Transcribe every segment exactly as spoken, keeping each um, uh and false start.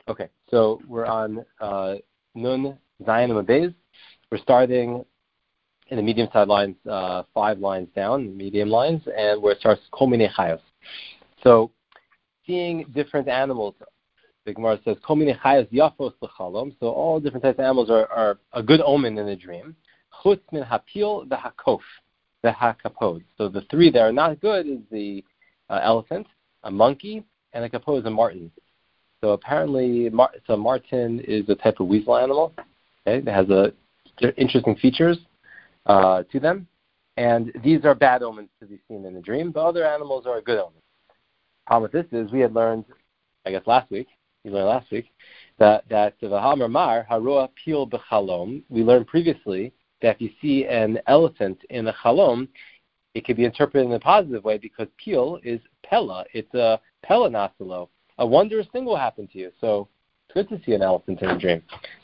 Okay, so we're on uh, Nun Zayin Mabez. We're starting in the medium side lines, uh, five lines down, medium lines, and where it starts Kol Minei Chayos. So, seeing different animals, the Gemara says Kol Minei Chayos Yafos L'Chalom. So all different types of animals are, are a good omen in a dream. Chutz Min Hapil VeHakof VeHakapod. So the three that are not good is the uh, elephant, a monkey, and a kapod is a marten. So apparently, mar- so marten is a type of weasel animal. Okay, it has a interesting features uh, to them, and these are bad omens to be seen in the dream. But other animals are a good omen. The problem with this is we had learned, I guess last week, we learned last week that that the V'hamar Mar Haroa Pil B'Chalom. We learned previously that if you see an elephant in a chalom, it could be interpreted in a positive way because Pil is Pella. It's a Pella Nasilo. A wondrous thing will happen to you. So it's good to see an elephant in a dream.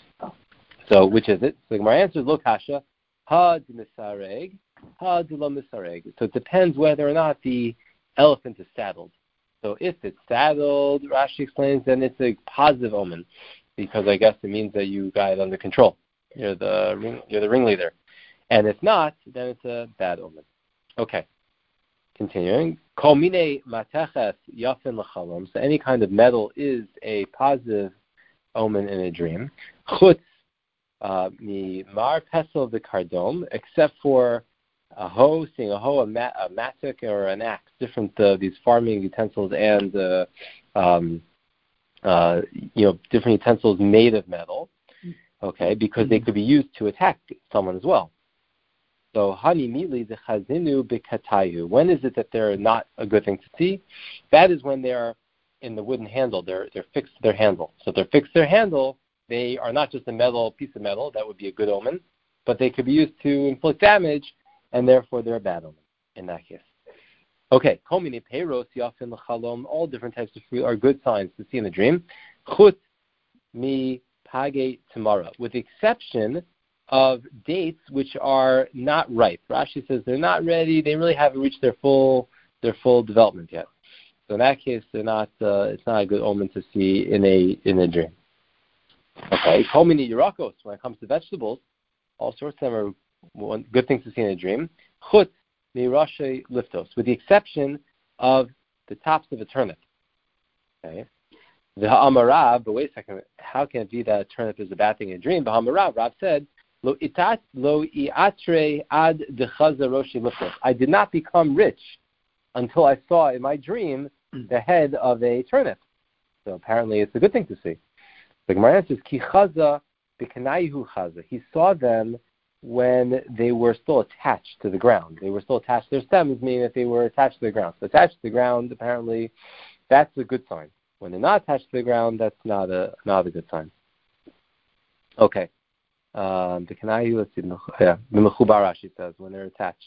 So which is it? So my answer is Lo Kasha, Ha D'Misareg, Ha D'Lo Misareg. So it depends whether or not the elephant is saddled. So if it's saddled, Rashi explains, then it's a positive omen because I guess it means that you got it under control. You're the ring, you're the ringleader. And if not, then it's a bad omen. Okay. Continuing, Kol Minei Mateches Yafin L'Chalom. So any kind of metal is a positive omen in a dream. Chutz Mi Mar Pesel V'Kardom, except for a hoe, seeing a hoe, a, mat, a mattock, or an axe, different uh, these farming utensils and uh, um, uh, you know different utensils made of metal. Okay, because they could be used to attack someone as well. So, hani mili the chazinu b'katayu. When is it that they're not a good thing to see? That is when they're in the wooden handle. They're they're fixed to their handle. So if they're fixed to their handle, they are not just a metal piece of metal. That would be a good omen, but they could be used to inflict damage, and therefore they're a bad omen in that case. Okay, kol minei peiros yafin l'chalom. All different types of fruit are good signs to see in the dream. Chutz mi page tomorrow, with the exception of dates which are not ripe. Rashi says they're not ready. They really haven't reached their full their full development yet. So in that case, they're not. Uh, it's not a good omen to see in a in a dream. Okay, kol minei yirakos. When it comes to vegetables, all sorts of them are one, good things to see in a dream. Chutz mirashe liftos, with the exception of the tops of a turnip. Okay. The Ha'amarav, but wait a second, how can it be that a turnip is a bad thing in a dream? The Ha'amarav, Rav said, Lo itat lo iatre ad dechaza roshi liftos. I did not become rich until I saw in my dream the head of a turnip. So apparently it's a good thing to see. The Gemara answers, Ki chaza b'kanayhu chaza. He saw them when they were still attached to the ground. They were still attached to their stems, meaning that they were attached to the ground. So attached to the ground, apparently, that's a good sign. When they're not attached to the ground, that's not a not a good sign. Okay. Um, the Kanayu, let's see, yeah, the Mechubar Rashi says when they're attached.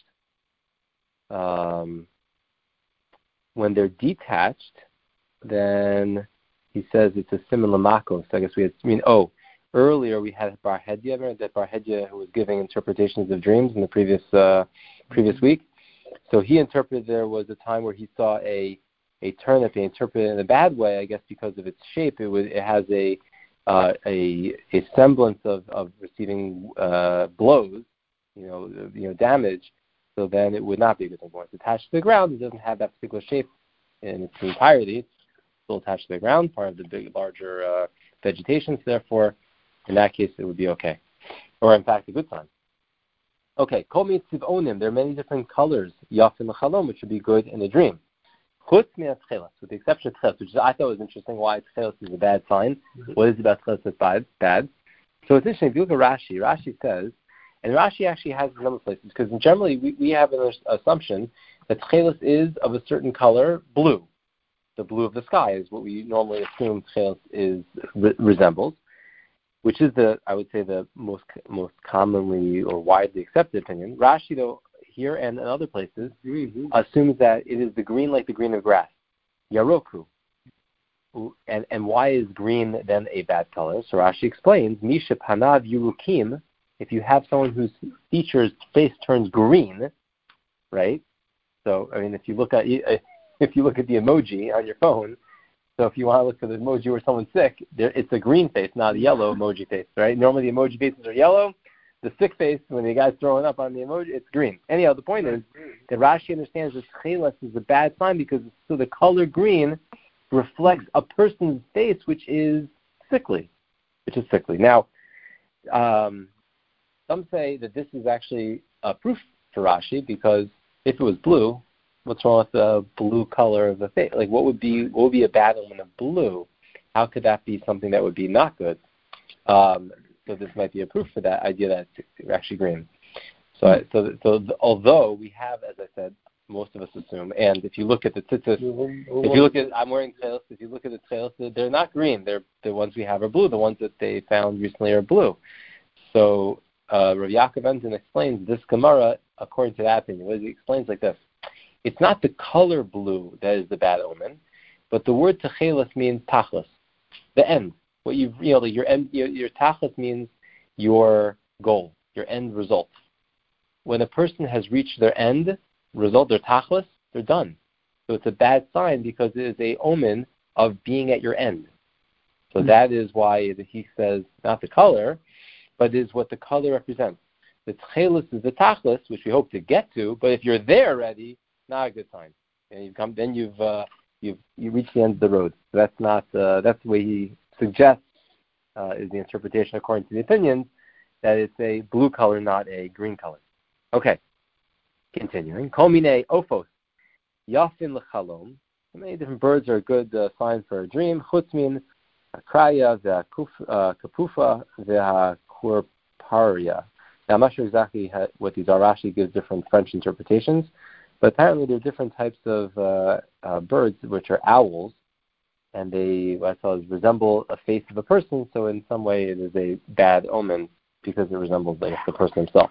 Um, when they're detached, then he says it's a similar mako. So I guess we had, I mean, oh, earlier we had Bar Hedya, remember that Bar Hedya who was giving interpretations of dreams in the previous uh, previous week. So he interpreted there was a time where he saw a a turnip. He interpreted it in a bad way, I guess, because of its shape. It was it has a uh, a a semblance of of receiving uh, blows, you know, you know, damage. So then it would not be a good thing. When it's attached to the ground, it doesn't have that particular shape in its entirety. It's still attached to the ground, part of the big, larger uh, vegetation. So therefore, in that case, it would be okay, or in fact, a good sign. Okay, kol mitziv onim. There are many different colors, yafin l'chalom, which would be good in a dream. Chutz mi'atchelas, with the exception of tchelas, which I thought was interesting. Why tchelas is a bad sign? Mm-hmm. What is it about tchelas that's bad? Bad. So it's interesting. If you look at Rashi, Rashi says, and Rashi actually has a number of places because generally we, we have an assumption that tchelas is of a certain color, blue. The blue of the sky is what we normally assume tchelas is re- resembles. Which is the, I would say, the most most commonly or widely accepted opinion. Rashi, though, here and in other places, mm-hmm. assumes that it is the green like the green of grass, yaroku. And and why is green then a bad color? So Rashi explains, Misha panav yurukim. If you have someone whose features face turns green, right? So I mean, if you look at if you look at the emoji on your phone, So if you want to look for the emoji where someone's sick, there, it's a green face, not a yellow emoji face, right? Normally the emoji faces are yellow. The sick face, when the guy's throwing up on the emoji, it's green. Anyhow, the point is that Rashi understands that chelas is a bad sign because so the color green reflects a person's face, which is sickly, which is sickly. Now, um, some say that this is actually a proof for Rashi because if it was blue, what's wrong with the blue color of the face? Like, what would be what would be a bad omen of blue? How could that be something that would be not good? Um, so this might be a proof for that idea that it's actually green. So, I, so, so the, although we have, as I said, most of us assume, and if you look at the tzitzis, if you look at, I'm wearing tzitzis, if you look at the tzitzis, they're not green. They're the ones we have are blue. The ones that they found recently are blue. So uh, Rav Yaakov Enten explains this Gemara according to that opinion. He explains like this: it's not the color blue that is the bad omen, but the word techelis means tachlis, the end. What you you know, like your end, your, your tachlis means your goal, your end result. When a person has reached their end result, their tachlis, they're done. So it's a bad sign because it is a omen of being at your end. So mm-hmm. that is why he says not the color, but is what the color represents. The tchelis is the tachlis, which we hope to get to. But if you're there already, not a good sign. And you've come, then you've uh, you've you reached the end of the road. So that's not uh, that's the way he suggests uh, is the interpretation according to the opinions that it's a blue color, not a green color. Okay, continuing. Kol minei ophos yafin lechalom. Many different birds are a good uh, sign for a dream. Chutz min akraya ve'kapufa ve'akurparia. Now, I'm not sure exactly how, what these are. Rashi gives different French interpretations, but apparently there are different types of uh, uh, birds, which are owls, and they, what I saw, is resemble a face of a person. So in some way, it is a bad omen because it resembles like, the person himself.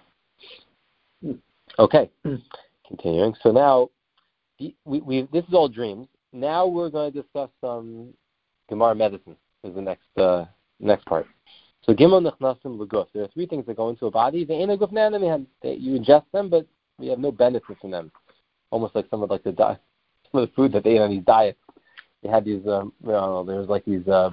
Okay, continuing. So now, we, we this is all dreams. Now we're going to discuss some Gemara medicine. Is the next uh, next part. So Gimel Nechnasim L'Guf. There are three things that go into a body. They ain't a guf na'anamihan. You ingest them, but we have no benefit from them. Almost like some of like the di- some of the food that they ate on these diets. They had these. Um, I don't know. There was like these uh,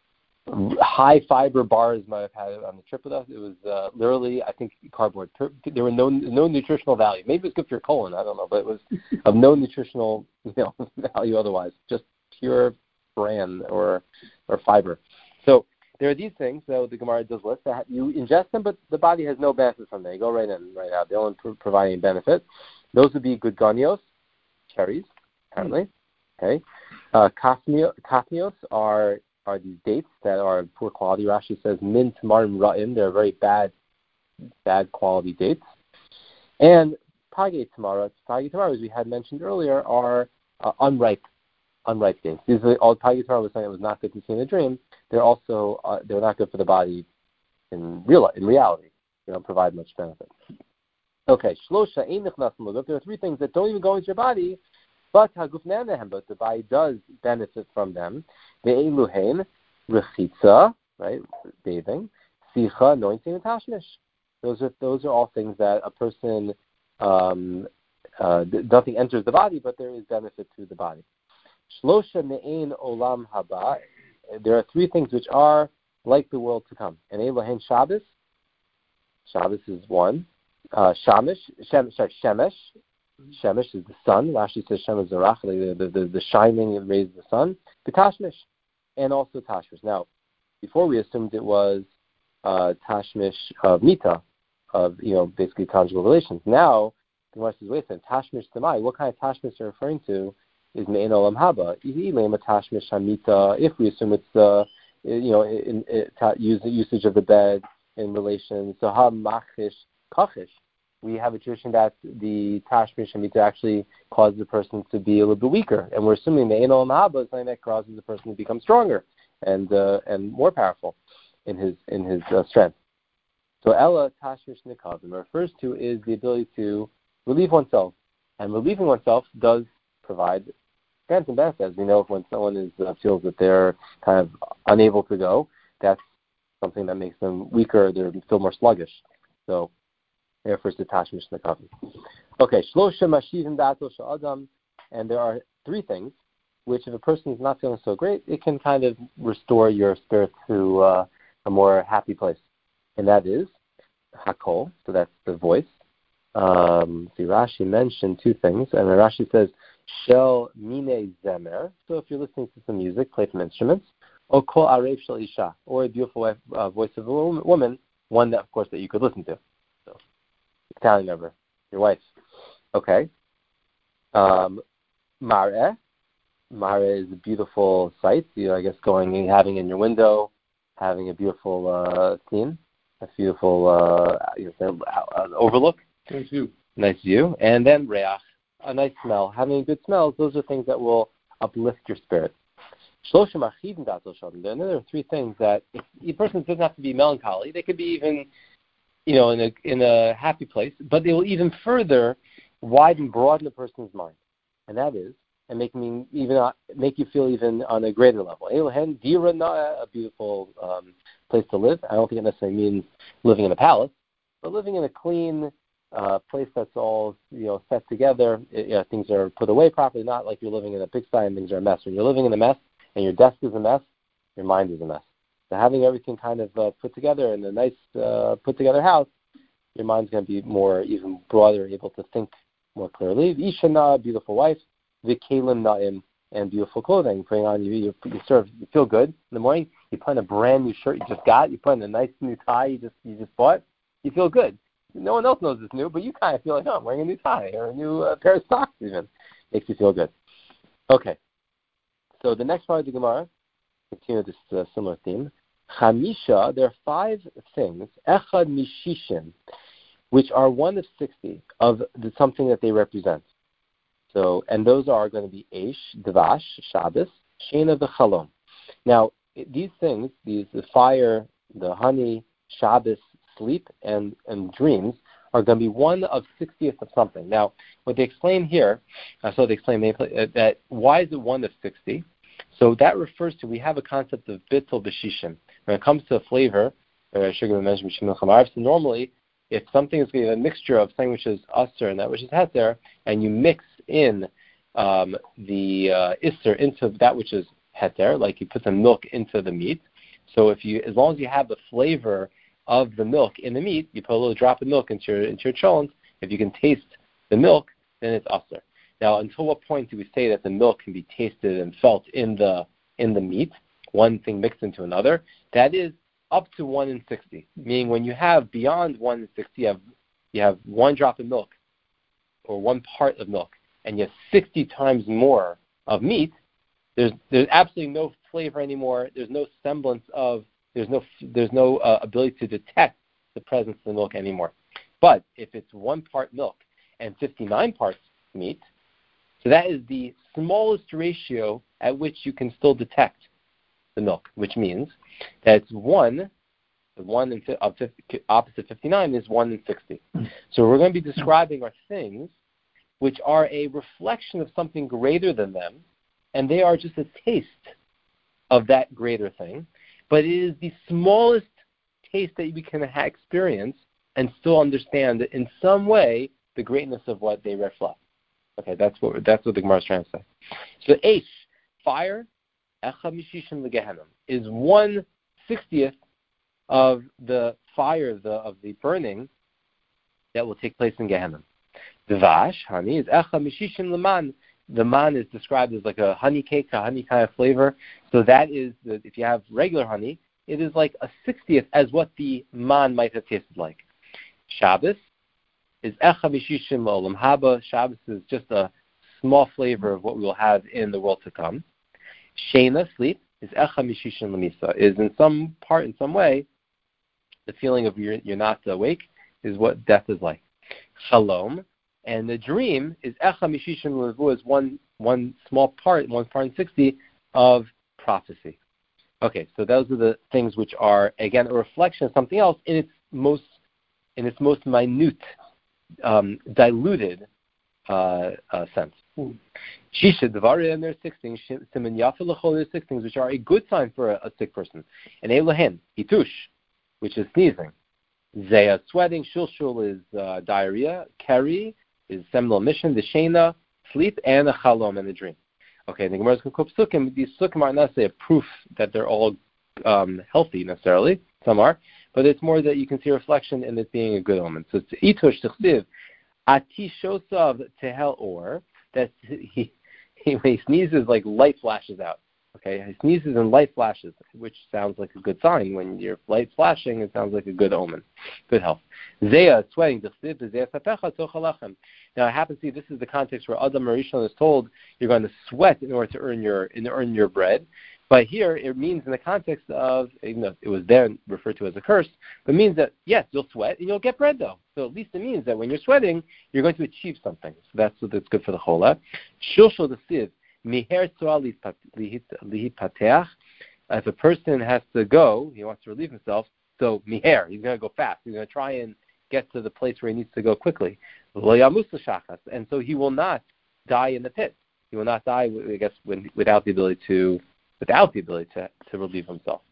high fiber bars. Might have had on the trip with us. It was uh, literally, I think, cardboard. There were no no nutritional value. Maybe it's good for your colon. I don't know, but it was of no nutritional you know value otherwise. Just pure bran or or fiber. So there are these things, so the Gemara does list, that you ingest them, but the body has no benefit from them. They go right in, right out. They don't provide any benefit. Those would be gudganios, cherries, apparently. Okay. Uh, Kafnios are are these dates that are poor quality. Rashi says min tamarim ra'im. They're very bad, bad quality dates. And page tamara, page tamara, as we had mentioned earlier, are uh, unripe, unripe dates. These are all page tamara was saying it was not good to see in a dream. They're also uh, they're not good for the body in real in reality. They don't provide much benefit. Okay, shlosha ein nechnasim l'guf. There are three things that don't even go into your body, but haguf na'anahem, but the body does benefit from them. Ve'elu hein rechitza, right, bathing, sicha, anointing, and tashmish. Those are those are all things that a person um, uh, nothing enters the body, but there is benefit to the body. Shlosha me'ein olam haba. There are three things which are like the world to come. And Elohen Shabbos. Shabbos is one. Uh, Shamish, Shem, sorry, Shemesh. Shemesh is the sun. Rashi says Shemesh Zarach, the, the, the, the shining rays of the sun. The Tashmish. And also Tashmish. Now, before we assumed it was uh, Tashmish of Mita, of, you know, basically conjugal relations. Now, the Gemara says, wait a second, Tashmish Tamai, what kind of Tashmish are you referring to? Is me'en olam haba. If we assume it's uh, you know in, in, in, use, usage of the bed in relation, so ha machish kachish, we have a tradition that the tashmish hamita actually causes the person to be a little bit weaker, and we're assuming me'en olam haba is something that causes the person to become stronger and uh, and more powerful in his in his uh, strength. So ella tashmish nikavim refers to is the ability to relieve oneself, and relieving oneself does provide and benefits. As we know, when someone is uh, feels that they're kind of unable to go, that's something that makes them weaker. They feel more sluggish. So, there refers to tashmish nekavim. Okay, shlosha mashivim dato sha'adam, and there are three things which if a person is not feeling so great, it can kind of restore your spirit to uh, a more happy place. And that is Hakol, so that's the voice. Um, see, Rashi mentioned two things, and then Rashi says, Shel mine zemer, so if you're listening to some music, play some instruments, or kol arev shel isha, or a beautiful wife, uh, voice of a woman, one that, of course, that you could listen to. So, family member, your wife. Okay. Um, Mareh. Mareh is a beautiful sight, you know, I guess going and having in your window, having a beautiful uh, scene, a beautiful uh, you know, uh, overlook. Nice view. Nice view. And then reach, a nice smell. Having good smells, those are things that will uplift your spirit. Then there are three things that if a person doesn't have to be melancholy, they could be even, you know, in a in a happy place, but they will even further widen, broaden a person's mind. And that is, and make me even uh, make you feel even on a greater level. A beautiful um, place to live. I don't think it necessarily means living in a palace, but living in a clean uh, place that's all, you know, set together. It, you know, things are put away properly. Not like you're living in a pigsty and things are a mess. When you're living in a mess and your desk is a mess, your mind is a mess. So having everything kind of uh, put together in a nice uh, put together house, your mind's going to be more, even broader, able to think more clearly. Ishana, beautiful wife. V'kelim na'im, and beautiful clothing. Putting on you, you, you sort of you feel good in the morning. You put on a brand new shirt you just got. You put on a nice new tie you just you just bought. You feel good. No one else knows it's new, but you kind of feel like, oh, I'm wearing a new tie or a new uh, pair of socks. Even makes you feel good. Okay. So the next part of the Gemara, continue this uh, similar theme. Chamisha, there are five things. Echad mishishim, which are one of sixty of the, something that they represent. So, and those are going to be Eish, Dvash, Shabbos, Shena, V'Chalom. Now, these things, these the fire, the honey, Shabbos, sleep, and, and dreams, are going to be one of sixtieth of something. Now, what they explain here, uh, so they explain uh, that why is it one of sixty? So that refers to, we have a concept of bittul b'shishim. When it comes to a flavor, uh, sugar mentioned so normally, if something is going to be a mixture of something which is aser and that which is heter, and you mix in um, the uh, isser into that which is heter, like you put some milk into the meat. So if you, as long as you have the flavor of the milk in the meat, you put a little drop of milk into your into your cholent. If you can taste the milk, then it's aser. Now, until what point do we say that the milk can be tasted and felt in the in the meat? One thing mixed into another. That is up to one in sixty. Meaning, when you have beyond one in sixty, you have you have one drop of milk or one part of milk, and you have sixty times more of meat. There's there's absolutely no flavor anymore. There's no semblance of there's no there's no uh, ability to detect the presence of the milk anymore. But if it's one part milk and fifty-nine parts meat, so that is the smallest ratio at which you can still detect the milk, which means that it's one. The one in of fifty, opposite fifty-nine is one in sixty. So we're going to be describing our things which are a reflection of something greater than them, and they are just a taste of that greater thing. But it is the smallest taste that we can ha- experience and still understand in some way the greatness of what they reflect. Okay, that's what that's what the Gemara is trying to say. So H, fire, Echa Mishishim Legehenim, is one sixtieth of the fire, the, of the burning that will take place in Gehenna. The Vash, honey, is Echa Mishishim Leman. The man is described as like a honey cake, a honey kind of flavor. So that is, the, if you have regular honey, it is like a sixtieth as what the man might have tasted like. Shabbos is Echa Mishishim Olam Haba. Shabbos is just a small flavor of what we will have in the world to come. Shena, sleep, is Echa Mishishim Lamisa. Is in some part, in some way, the feeling of you're, you're not awake is what death is like. Shalom, and the dream is Echa Mishishim Levu, is one one small part, one part in sixty of prophecy. Okay, so those are the things which are, again, a reflection of something else in its most in its most minute, um, diluted uh, uh, sense. Shisha Devarim, and there are six things. Siman Yafa L'chol, there are six things which are a good sign for a, a sick person. And Elohen, Hitush, which is sneezing. Zeya, sweating. Shulshul is uh, diarrhea. Keri is seminal emission. The Shena, sleep, and the Chalom, and the dream. Okay, and the Gemara is going to quote psukim. These psukim are not necessarily a proof that they're all um, healthy necessarily. Some are, but it's more that you can see a reflection in it being a good omen. So it's itush tichsiv atishosav tehel or that he, he when he sneezes, like light flashes out. Okay, he sneezes and light flashes, which sounds like a good sign. When your light's flashing, it sounds like a good omen, good health. Zeya, sweating, now I happen to see this is the context where Adam Rishon is told you're going to sweat in order to earn your in earn your bread. But here it means in the context of, you know, it was then referred to as a curse, but it means that, yes, you'll sweat and you'll get bread though. So at least it means that when you're sweating, you're going to achieve something. So that's that's good for the chola. Shulshul the siv. If a person has to go, he wants to relieve himself, so miher, he's going to go fast. He's going to try and get to the place where he needs to go quickly. And so he will not die in the pit. He will not die, I guess, when, without the ability to without the ability to, to relieve himself.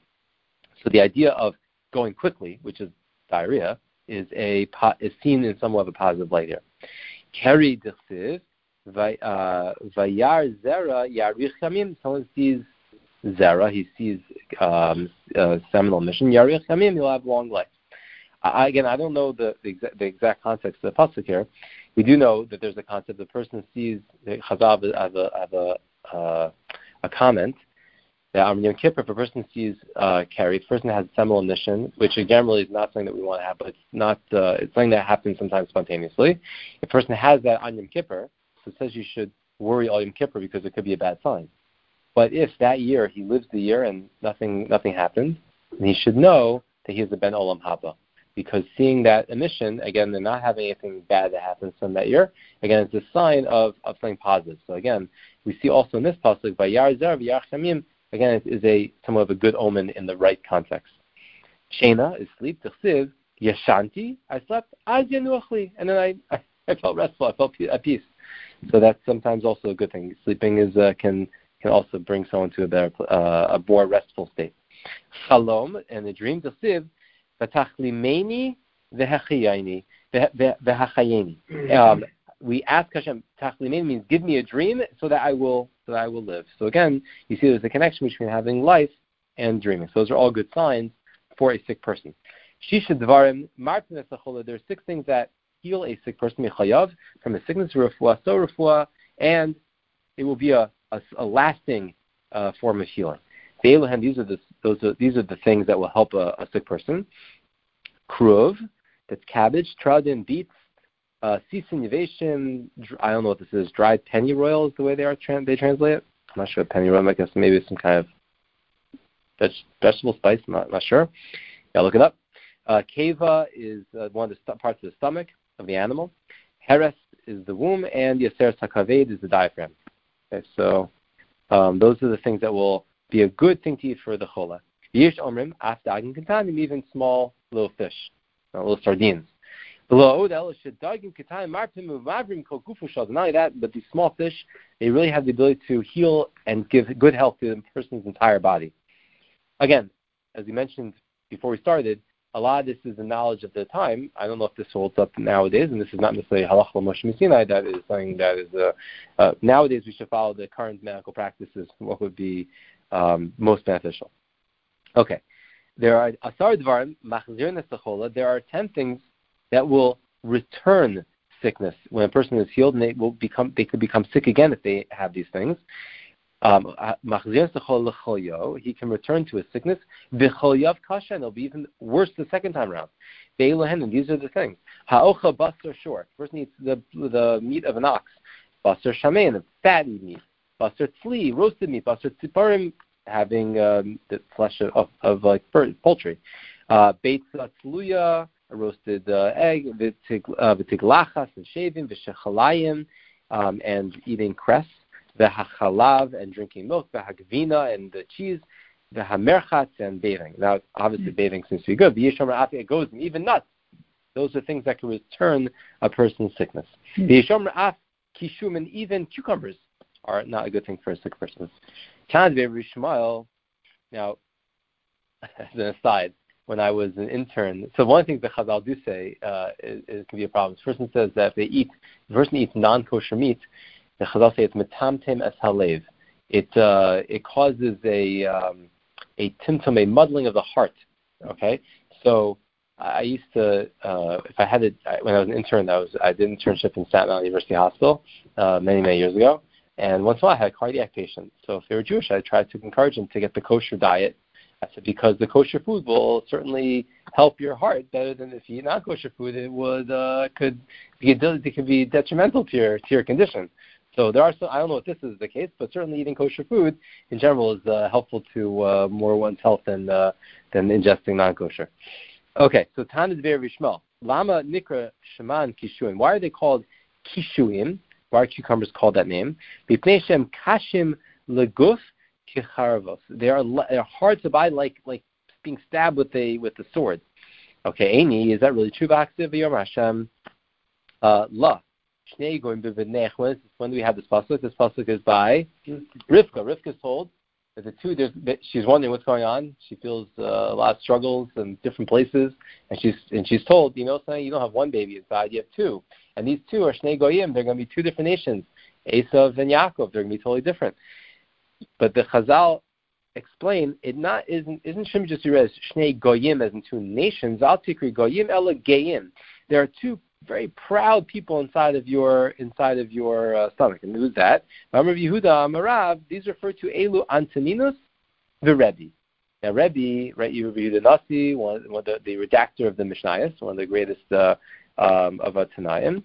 So the idea of going quickly, which is diarrhea, is a is seen in somewhat of a positive light here. Keri d'chsiv. Vayar zera yarich yamim. Someone sees zera, he sees um, uh, seminal mission. Yarich yamim, he'll have long life. I, again, I don't know the the exact, the exact context of the pasuk here. We do know that there's a concept. The person sees Chazal as a as a uh, a comment that on Yom Kippur, if a person sees uh, carry, if a person has seminal mission, which again really is not something that we want to have, but it's not uh, it's something that happens sometimes spontaneously. If a person has that on Yom Kippur, so it says you should worry all Yom Kippur because it could be a bad sign. But if that year he lives the year and nothing nothing happened, then he should know that he is a ben olam haba. Because seeing that emission, again, they're not having anything bad that happens from that year. Again, it's a sign of, of something positive. So again, we see also in this pasuk, Vayar zer v'yar chamim, again, it is a somewhat of a good omen in the right context. Shena is sleep, t'chsiv, yashanti, I slept, az yanuachli, and then I, I, I felt restful, I felt at peace. So that's sometimes also a good thing. Sleeping is uh, can can also bring someone to a better, uh, a more restful state. Chalom, and the dream, t'chsiv, v'tachlimeni v'hachayeni, v'hachayeni. Um, we ask Hashem, tachlimeni means give me a dream so that I will so that I will live. So again, you see there's a connection between having life and dreaming. So those are all good signs for a sick person. Shisha dvarim martin esachola. There are six things that heal a sick person mechayav from a sickness, refuah, so refuah, and it will be a, a, a lasting uh, form of healing. These are the those are these are the things that will help a, a sick person. Kruv, that's cabbage, tradin, beets, uh, sisin yavation. I don't know what this is. Dried pennyroyal is the way they are tra- they translate it. I'm not sure what pennyroyal. I guess maybe it's some kind of veg- vegetable spice. I'm not, not sure. Yeah, look it up. Uh, Keva is uh, one of the st- parts of the stomach of the animal. Heres is the womb, and Yaser Sakaved is the diaphragm. Okay, so um, those are the things that will be a good thing to eat for the chola. Yish omrim afdagin katanim, even small little fish, uh, little sardines. Not only that, but these small fish, they really have the ability to heal and give good health to the person's entire body. Again, as we mentioned before we started, a lot of this is the knowledge of the time. I don't know if this holds up nowadays, and this is not necessarily halacha Moshe Sinai. That is something that is uh, uh, nowadays we should follow the current medical practices. What would be um, most beneficial? Okay, there are asar dvarim machzir nesachola. There are ten things that will return sickness when a person is healed, and they will become they could become sick again if they have these things. Um, he can return to his sickness. V'chol kasha, and it'll be even worse the second time around. And these are the things. Ha'ocha basar short. Person eats the the meat of an ox. Basar shamein, fatty meat. Basar tzli, roasted meat. Basar tziparim, having um, the flesh of, of, of like poultry. Uh, Beit tzluya, a roasted uh, egg. V'tiglachas, and shaving. V'shechalayim, um, and eating cress. The hachalav, and drinking milk, the hagvina, and the cheese, the hamerchatz, and bathing. Now, obviously, bathing seems to be good. The yishom ra'af, it goes, and even nuts. Those are things that can return a person's sickness. The yishom ra'af, kishum, and even cucumbers are not a good thing for a sick person. Kan ve'Rabbi Shmuel. Now, as an aside, when I was an intern, so one of the things that Chazal do say uh, is, is can be a problem. This person says that if they eat, the person eats non-kosher meat, The Chazal say it's metamtem es halev. It uh, it causes a um, a timtum, a muddling of the heart. Okay, so I used to, uh, if I had it when I was an intern, I was I did an internship in Staten Island University Hospital uh, many many years ago, and once in a while I had a cardiac patient. So if they were Jewish, I tried to encourage them to get the kosher diet. I said because the kosher food will certainly help your heart better than if you eat non kosher food. It would uh, could be it could be detrimental to your to your condition. So there are some, I don't know if this is the case, but certainly eating kosher food in general is uh, helpful to uh, more one's health than uh, than ingesting non kosher. Okay, so Tan is very Shmuel. Lama Nikra Shaman Kishuim. Why are they called Kishuim? Why are cucumbers called that name? Bipnei Shem Kashim Leguf Kicharvos. They are they're hard to buy, like like being stabbed with a with a sword. Okay, Aini, is that really true? V'aksiv Yom Hashem uh, La. Shnei going b'v'nech. When when do we have this pasuk? This pasuk is by Rivka. Rivka is told that the two. There's, she's wondering what's going on. She feels uh, a lot of struggles in different places, and she's and she's told, you know, something, you don't have one baby inside, you have two, and these two are Shnei Goyim. They're going to be two different nations, Esav and Yaakov. They're going to be totally different. But the Chazal explain it not isn't isn't Shem just read as Shnei Goyim as in two nations. Al Tikri Goyim Ela Geim. There are two very proud people inside of your inside of your uh, stomach. And who's that? Amar Yehuda Amarav. These refer to Elu Antoninus the Rebbe. Now Rebbe, right? Yehuda Nasi, one, one the, the redactor of the Mishnayos, one of the greatest uh, um, of a Tanaim.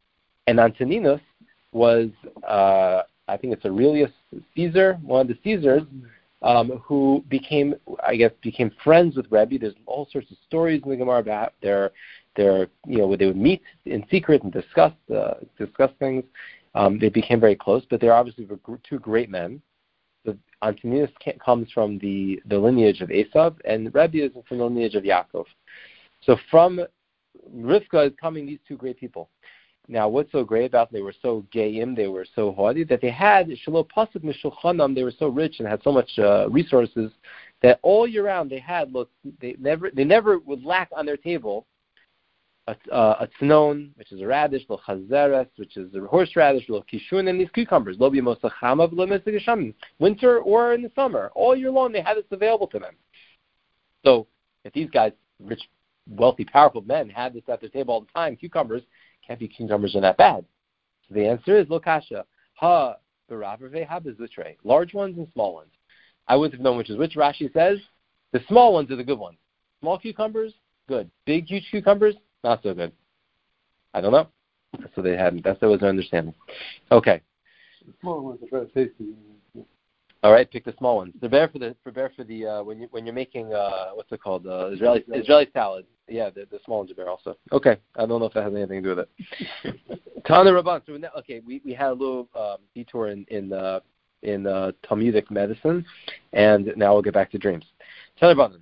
And Antoninus was, uh, I think it's Aurelius Caesar, one of the Caesars, um, who became, I guess, became friends with Rebbe. There's all sorts of stories in the Gemara about their They're, you know, they would meet in secret and discuss uh, discuss things. Um, they became very close, but they're obviously two great men. So Antoninus comes from the, the lineage of Esav, and Rebbe is from the lineage of Yaakov. So from Rivka is coming these two great people. Now, what's so great about them? They were so gayim, they were so haughty, that they had, Shelo Pasuk Mishulchanam, they were so rich and had so much uh, resources that all year round they had, look, they never they never would lack on their table a, uh, a tznon, which is a radish, lo chazeres, which is a horseradish, lo kishun, and these cucumbers, lo b'mosachama v'lo, winter or in the summer. All year long they had this available to them. So if these guys, rich, wealthy, powerful men, had this at their table all the time, cucumbers, can't be cucumbers are that bad. So the answer is lo kasha. Ha b'rav ha b'zutre. Large ones and small ones. I wouldn't have known which is which. Rashi says the small ones are the good ones. Small cucumbers, good. Big, huge cucumbers, not so good. I don't know. So they hadn't. That's that was their understanding. Okay. The small ones are better tasty. All right, pick the small ones. They're better for the for better for the uh, when you when you're making uh, what's it called uh, Israeli Israeli salad. Yeah, the, the small ones are better also. Okay, I don't know if that has anything to do with it. Tana Rabban. So now, okay, we, we had a little um, detour in in uh, in uh, Talmudic medicine, and now we'll get back to dreams. Tana Rabban.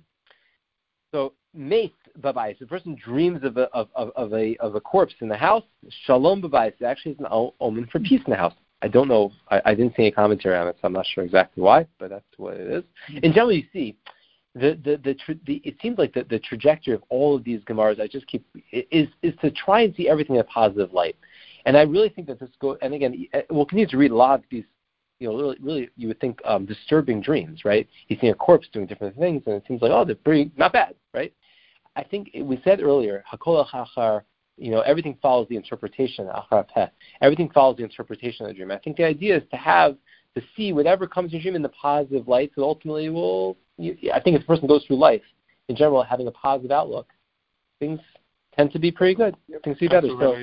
So mace babayis. The person dreams of a of, of, of a of a corpse in the house. Shalom babayis. Actually, is an omen for peace in the house. I don't know. I, I didn't see any commentary on it, so I'm not sure exactly why, but that's what it is. In general, you see, the the the, tra- the it seems like the, the trajectory of all of these Gemaras, I just keep is is to try and see everything in a positive light, and I really think that this go. And again, we'll continue to read a lot of these, you know, really, really you would think um, disturbing dreams, right? You see a corpse doing different things, and it seems like, oh, they're pretty not bad, right? I think we said earlier, Hakol Chachar. You know, everything follows the interpretation. Everything follows the interpretation of the dream. I think the idea is to have, to see whatever comes in your dream in the positive light, so ultimately will, you, I think if a person goes through life, in general, having a positive outlook, things tend to be pretty good. Things see better. So.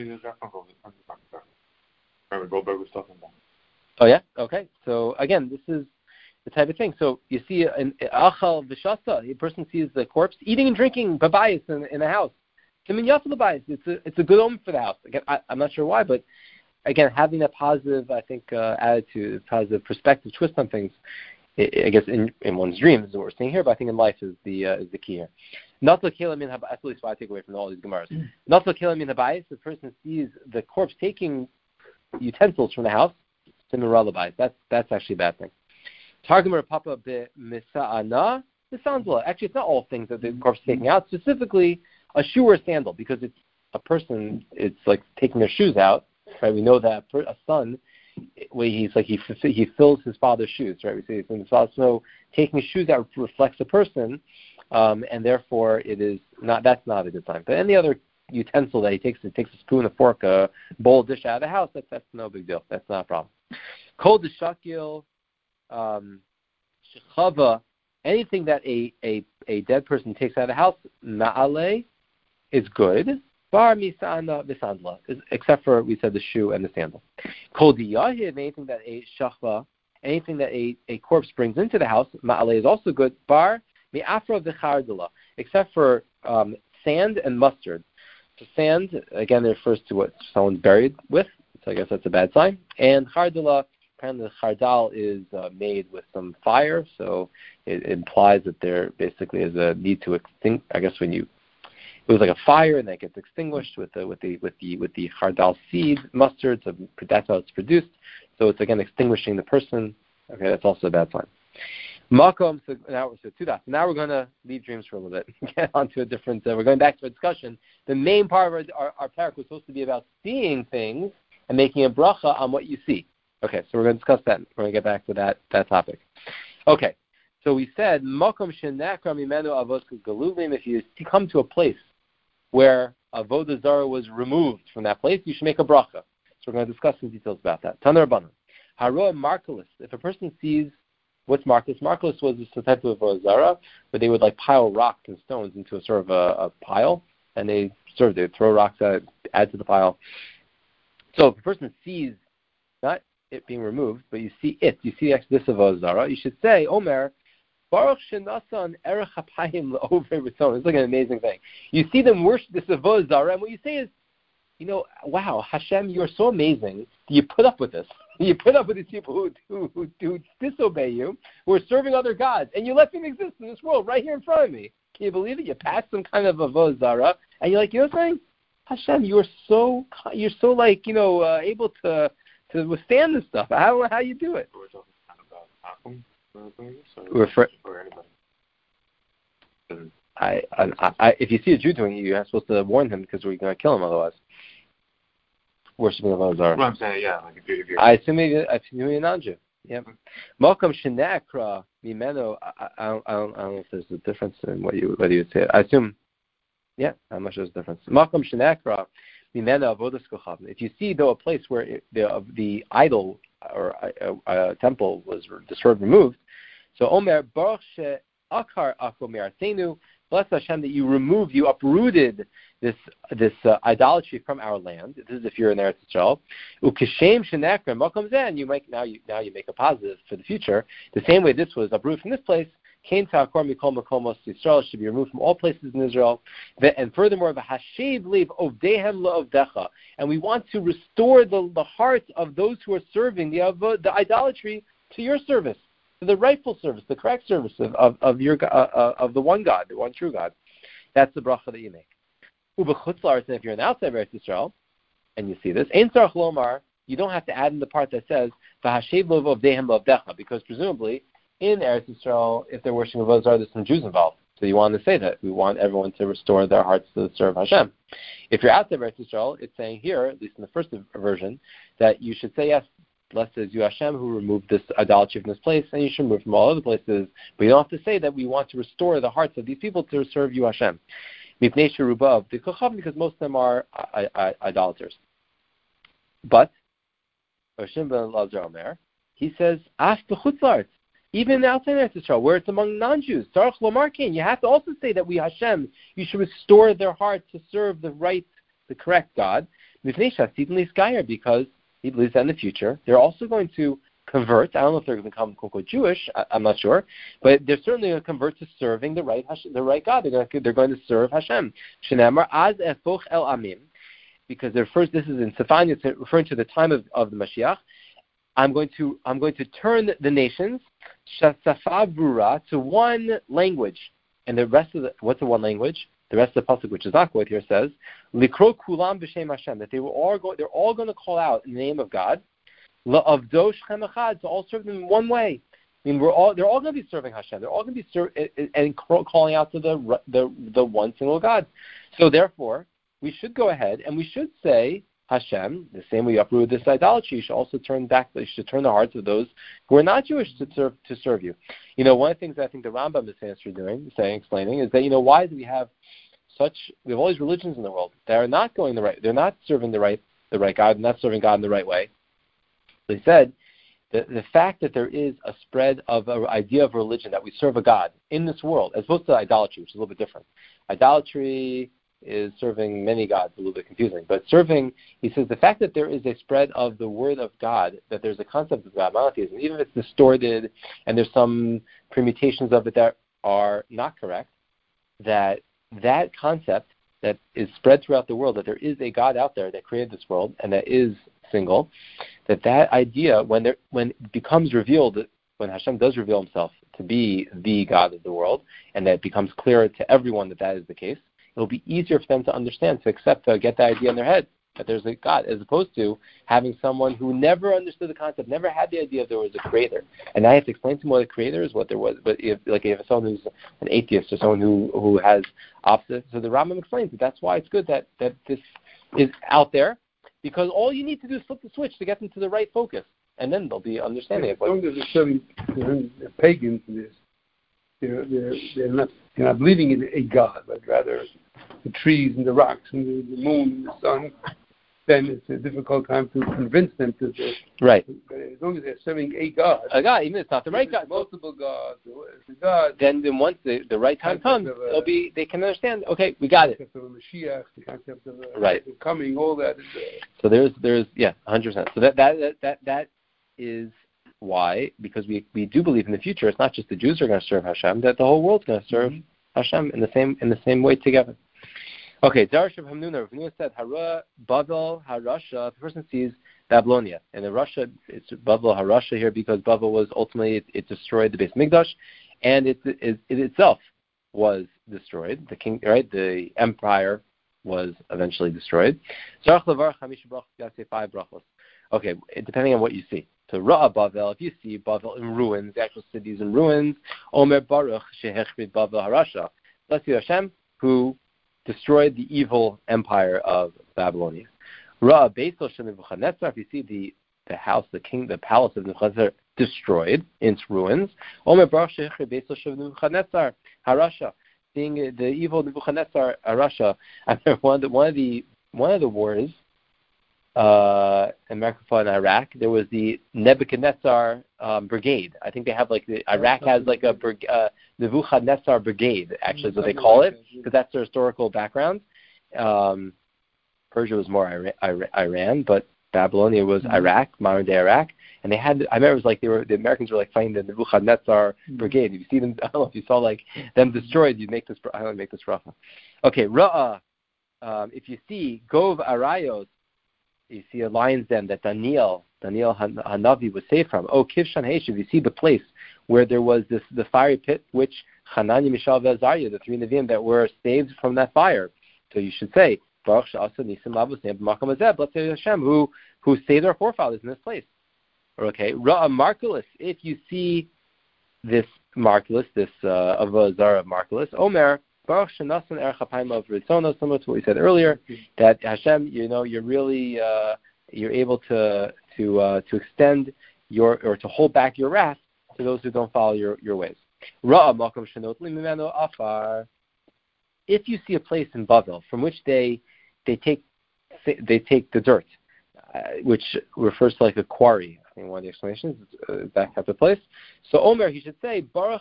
Oh, yeah? Okay. So, again, this is the type of thing. So, you see an Achal Vishasa, a person sees the corpse eating and drinking babayis in, in the house. It's a it's a good omen for the house. Again, I, I'm not sure why, but again, having that positive, I think, uh, attitude, positive perspective, twist on things. I, I guess in, in one's dreams is what we're seeing here, but I think in life is the uh, is the key here. Not l'kela min habayis. That's at least what I take away from all these gemaras. Not l'kela min habayis. The person sees the corpse taking utensils from the house. That's that's actually a bad thing. Targum Papa be misa'ana. This sounds a lot. Actually, it's not all things that the corpse is taking out. Specifically, a shoe or a sandal, because it's a person, it's like taking their shoes out, right? We know that a son where he's like he he fills his father's shoes, right? We say it's also taking shoes that reflects a person, um, and therefore it is not. That's not a good sign. But any other utensil that he takes, he takes a spoon, a fork, a bowl, dish out of the house. That's that's no big deal. That's not a problem. Kol d'shakil, um, shechava, anything that a, a a dead person takes out of the house, na'ale, is good. Bar misana v'sandla, except for we said the shoe and the sandal. Kol diyahid, anything that a shachva, anything that a, a corpse brings into the house, ma'ale is also good. Bar mi'afra v'chardala, except for um, sand and mustard. So sand, again, refers to what someone's buried with, so I guess that's a bad sign. And chardala, apparently the chardal is uh, made with some fire, so it, it implies that there basically is a need to extinguish. I guess when you it was like a fire and that gets extinguished with the with the with the with the chardal seed mustard. So that's how it's produced. So it's again extinguishing the person. Okay, that's also a bad sign. Makom. So now so two dots. Now we're going to leave dreams for a little bit. Get onto a different. Uh, we're going back to a discussion. The main part of our our, our parak was supposed to be about seeing things and making a bracha on what you see. Okay, so we're going to discuss that. We're going to get back to that that topic. Okay, so we said makom shenakra mimenu avos galuvim. If you come to a place where avodah zarah was removed from that place, you should make a bracha. So we're going to discuss some details about that. Tanar Rabbanan. Haroah markelis. If a person sees what's markelis, markelis was a type of avodah zarah where they would like pile rocks and stones into a sort of a, a pile, and they sort of they would throw rocks at it, add to the pile. So if a person sees not it being removed, but you see it, you see this avodah zarah, you should say, Omer, Baruch shenasan erech hapayim le'over b'tzon. It's like an amazing thing. You see them worship this avodah zarah, and what you say is, you know, wow, Hashem, you're so amazing. You put up with this. You put up with these people who, who, who, who disobey you, who are serving other gods, and you let them exist in this world right here in front of me. Can you believe it? You passed some kind of avodah zarah, and you're like, you know what I'm saying? Hashem, you're so, you're so like, you know, uh, able to to withstand this stuff. I don't know how you do it. We're talking about Refer- or anybody. I, I, I, if you see a Jew doing it, you're supposed to warn him because we're going to kill him otherwise. Worshipping avodah zarah. Well, I'm saying, yeah, like if you're, if you're I assume you're, I assume you're a non-Jew. Yeah. Malcolm Shenakra Mimeno. I, I, don't, I don't. I don't know if there's a difference in what you whether you would say it. I assume. Yeah, I'm not sure there's a difference. Malcolm Shenakra Mimeno Avodas Kochavim. If you see though a place where it, the the idol or a, a, a temple was destroyed, removed. So Omer Baruch She Akar Akom Me'artenu. Bless Hashem that you removed, you uprooted this this uh, idolatry from our land. This is if you're in Eretz Yisrael. Ukeshem shenakra makom zeh, you make now you now you make a positive for the future. The same way this was uprooted from this place. Kain ta'akor mikol makomos Yisrael should be removed from all places in Israel. And furthermore, v'hashev lev ovdehem leovdecha, and we want to restore the, the hearts of those who are serving the uh, the idolatry to your service. The rightful service, the correct service of, of, of your uh, of the one God, the one true God. That's the bracha that you make. Ubechutz, and if you're an outside Eretz Yisrael, and you see this, Ein tzarach lomar, you don't have to add in the part that says v'hashev lo v'ovdehem lovdecha, because presumably in Eretz Yisrael, if they're worshiping avodah zarah, there's some Jews involved. So you want to say that we want everyone to restore their hearts to serve Hashem. If you're outside Eretz Yisrael, it's saying here, at least in the first version, that you should say yes. Blessed is you, Hashem, who removed this idolatry from this place, and you should move from all other places. But you don't have to say that we want to restore the hearts of these people to serve you, Hashem. Because most of them are I- I- idolaters. But, Hashem ben Lazar Omer, he says, Af b'chutzlarts, even outside Eretz Yisrael, where it's among non-Jews, Tzarach lomar kein, you have to also say that we, Hashem, you should restore their heart to serve the right, the correct God, because he believes that in the future they're also going to convert. I don't know if they're going to become quote unquote Jewish. I, I'm not sure, but they're certainly going to convert to serving the right the right God. They're going to, they're going to serve Hashem. Shenamar az efoch el amim, because they're first. This is in Sephania, referring to the time of, of the Mashiach. I'm going to I'm going to turn the nations shasafa brura to one language, and the rest of the what's the one language? The rest of the pasuk, which is not quoted here, says, "Likro kulam b'shem Hashem," that they will all go. They're all going to call out in the name of God. La'avdo shchem echad, to all serve them in one way. I mean, we're all. They're all going to be serving Hashem. They're all going to be ser- and calling out to the the the one single God. So therefore, we should go ahead and we should say Hashem, the same way you uproot this idolatry, you should also turn back, you should turn the hearts of those who are not Jewish to serve to serve you. You know, one of the things I think the Rambam is saying, doing, saying, explaining, is that, you know, why do we have such, we have all these religions in the world that are not going the right, they're not serving the right, the right God, not serving God in the right way. They said, the, the fact that there is a spread of an idea of religion, that we serve a God in this world, as opposed to idolatry, which is a little bit different. Idolatry is serving many gods, a little bit confusing. But serving, he says, the fact that there is a spread of the word of God, that there's a concept of God, monotheism, even if it's distorted and there's some permutations of it that are not correct, that that concept that is spread throughout the world, that there is a God out there that created this world and that is single, that that idea, when there, when it becomes revealed, when Hashem does reveal himself to be the God of the world, and that it becomes clearer to everyone that that is the case, it'll be easier for them to understand, to accept, to get that idea in their head, that there's a God, as opposed to having someone who never understood the concept, never had the idea that there was a creator. And I have to explain to them what a creator is, what there was. But if, like, if someone who's an atheist or someone who, who has opposite, so the Rambam explains that that's why it's good that, that this is out there, because all you need to do is flip the switch to get them to the right focus, and then they'll be understanding yeah, it. As long as they're serving the pagans in this, they're, they're, they're, not, they're not believing in a God, but rather the trees and the rocks and the, the moon and the sun, then it's a difficult time to convince them to this. Right. But as long as they're serving a God, a God, even if it's not the right God, multiple gods, it's a God. Then, then once the, the right time comes, a, they'll be they can understand. Okay, we got the it. concept of a Mashiach, the concept of a, right. of coming, all that is there. So there's there's yeah, one hundred percent. So that that that that, that is why, because we, we do believe in the future, it's not just the Jews are going to serve Hashem, that the whole world's going to serve mm-hmm. Hashem in the same in the same way together. Okay, Darash of Hamnuna. Hamnuna said, Hara, Bavel, Harasha. The person sees Babylonia. And in Russia, it's Bavel, Harasha here because Bavel was ultimately, it, it destroyed the Beis Mikdash, and it, it, it itself was destroyed. The king, right? The empire was eventually destroyed. Zarach Levar, Chamisha Brachos, you got to say five brachos. Okay, depending on what you see. So Ra'a Bavel, if you see Bavel in ruins, the actual cities in ruins, Omer Baruch, Shehechrid Bavel Harasha. Bless you Hashem, who destroyed the evil empire of Babylonia. Ra'a Beisol Shel Nebuchadnezzar, if you see the, the house, the king, the palace of Nebuchadnezzar destroyed in its ruins, Omer Baruch Shehechrid Beisol Shel Nebuchadnezzar Harasha, seeing the evil Nebuchadnezzar Harasha. I remember one of the one of the one of the wars uh, in America and Iraq, there was the Nebuchadnezzar um, Brigade. I think they have like the Iraq has like a brig, uh, Nebuchadnezzar Brigade, actually is what they call it, because that's their historical background. Um, Persia was more Iran, Iran, but Babylonia was mm-hmm. Iraq, modern day Iraq, and they had. I remember it was like they were the Americans were like fighting the Nebuchadnezzar mm-hmm. Brigade. If you see them, I don't know if you saw like them destroyed, you'd make this. I don't make this rough. Okay, Ra'ah. Um, if you see Gov Arayos, you see a lion's den that Daniel, Daniel Hanavi was saved from. Oh, Kivshan Heshiv, you see the place where there was this the fiery pit, which Hanani, Mishael, and Azariah, the three Nevi'im that were saved from that fire. So you should say, Baruch She'asa Nisim Lavos Ne'em B'Makom Hazeh, blessed is Hashem, who who saved our forefathers in this place. Okay, Ra'ah Marculus, if you see this Marculus, this uh, Avazar of Marculus, Omer, Baruch Shenasan Erech HaPayim of Ritzono, similar to what we said earlier, that Hashem, you know, you're really, uh, you're able to to uh, to extend your, or to hold back your wrath to those who don't follow your, your ways. Ra'ah Makom Shenot Limimeno Afar, if you see a place in Bavel from which they they take they take the dirt, uh, which refers to like a quarry. I think one of the explanations is uh, that type of place. So Omer, he should say Baruch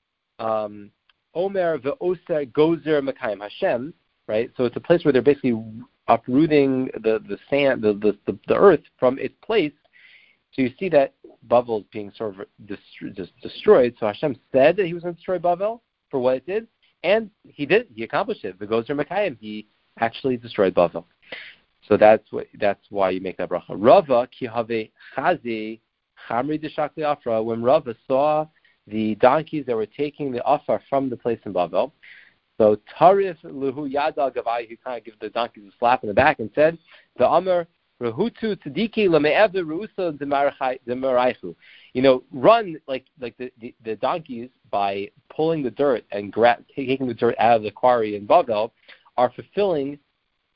um, Omer ve'oser gozer Makayim Hashem, right? So it's a place where they're basically uprooting the the sand, the the, the, the earth from its place. So you see that Bavel is being sort of dest- destroyed. So Hashem said that He was going to destroy Bavel for what it did. And he did. He accomplished it. The Gozer Makayim. He actually destroyed Bavel. So that's what. That's why you make that bracha. Rava ki have chazi chamri deshakli afra. When Rava saw the donkeys that were taking the afar from the place in Bavel, so tarif luhu yada gavai. He kind of gives the donkeys a slap in the back and said, "The amar rehutu tzediki lame'ev ruusa demaraychu." You know, run like like the, the, the donkeys by pulling the dirt and gra- taking the dirt out of the quarry in Bavel are fulfilling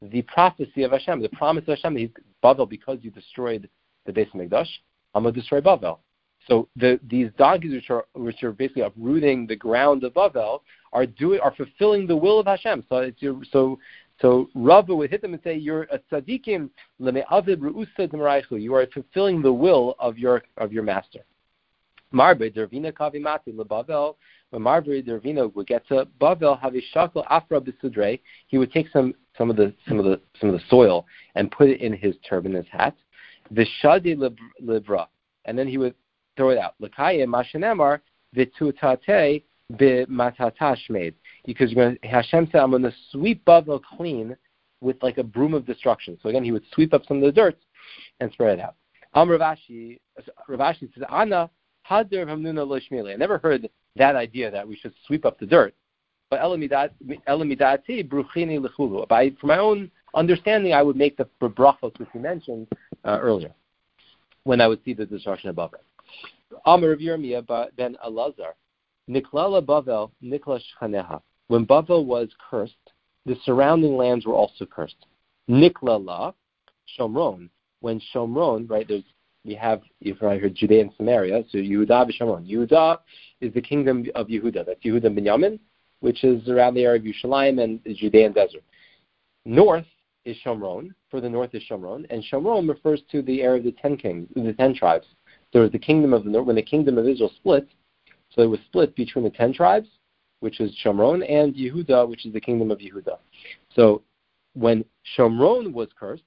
the prophecy of Hashem, the promise of Hashem that he's Bavel, because you destroyed the Beis Hamikdash, I'm going to destroy Bavel. So the, these donkeys, which are which are basically uprooting the ground of Bavel, are doing are fulfilling the will of Hashem. So it's your, so so Rava would hit them and say, "You're a tzaddikim leme'avid reusa d'maraychu." You are fulfilling the will of your of your master. Marbe dervina kavimati leBavel. When Marbe dervina would get to Bavel, havishakol afra b'sudrei, he would take some some of the some of the some of the soil and put it in his turban, his hat. V'shadi libra, and then he would throw it out. L'kayeh mashenemar v'tutate b'matata shmeid. Because you're going to, Hashem said, I'm going to sweep Bavel clean with like a broom of destruction. So again, he would sweep up some of the dirt and spread it out. Am Ravashi, Ravashi says, Ana hadir hamnuna lo shmili. I never heard that idea that we should sweep up the dirt. But elamidati bruchini lechulu. By from my own understanding, I would make the brachos which we mentioned uh, earlier when I would see the destruction of Bavel. Amar Rav Yirmiyah ben Elazar, Niklala Bavel, Nikla Shchaneha. When Bavel was cursed, the surrounding lands were also cursed. Niklala, Shomron. When Shomron, right, there's we have, you've probably heard Judea and Samaria, so Yehuda v'Shomron. Yehuda is the kingdom of Yehuda. That's Yehuda and Binyamin, which is around the area of Yerushalayim and the Judean desert. North is Shomron. Further north is Shomron, and Shomron refers to the area of the ten kings, the ten tribes. There was the kingdom of the north when the kingdom of Israel split. So it was split between the ten tribes, which is Shomron, and Yehuda, which is the kingdom of Yehuda. So when Shomron was cursed,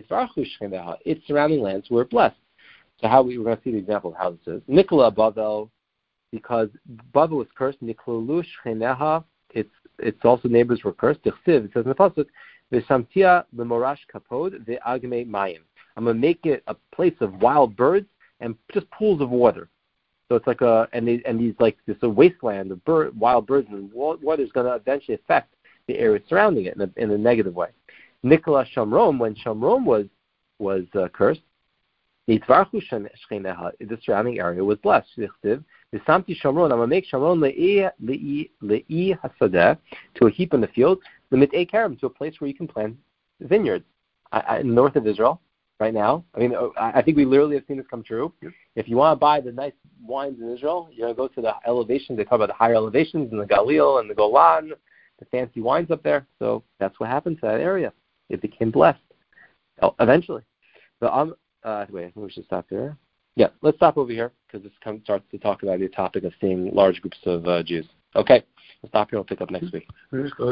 its surrounding lands were blessed. So how we, we're going to see the example of how this is. Nikla Bavel, because Bavel was cursed, Niklalu Shcheneha, its its also neighbors were cursed. It says in the pasuk, V'shamtia b'morash kapod ve'agmei mayim. I'm going to make it a place of wild birds and just pools of water. So it's like a, and these, and these like this a wasteland of bird, wild birds, and water is going to eventually affect the area surrounding it in a, in a negative way. Nikola Shomron, when Shomron was was uh, cursed, the surrounding area was blessed. V'samti Shomron, I'm going to make Shomron le'i le'i le'i hasadeh, to a heap in the field, lemitei karim, to a place where you can plant vineyards. I, I, in the north of Israel, right now, I mean, I think we literally have seen this come true. Yep. If you want to buy the nice wines in Israel, you're going to go to the elevations. They talk about the higher elevations in the Galil and the Golan, the fancy wines up there. So that's what happened to that area. It became blessed eventually. So, um, uh, wait, I think we should stop there. Yeah, let's stop over here because this comes, starts to talk about the topic of seeing large groups of uh, Jews. Okay, we'll stop here. We'll pick up next week.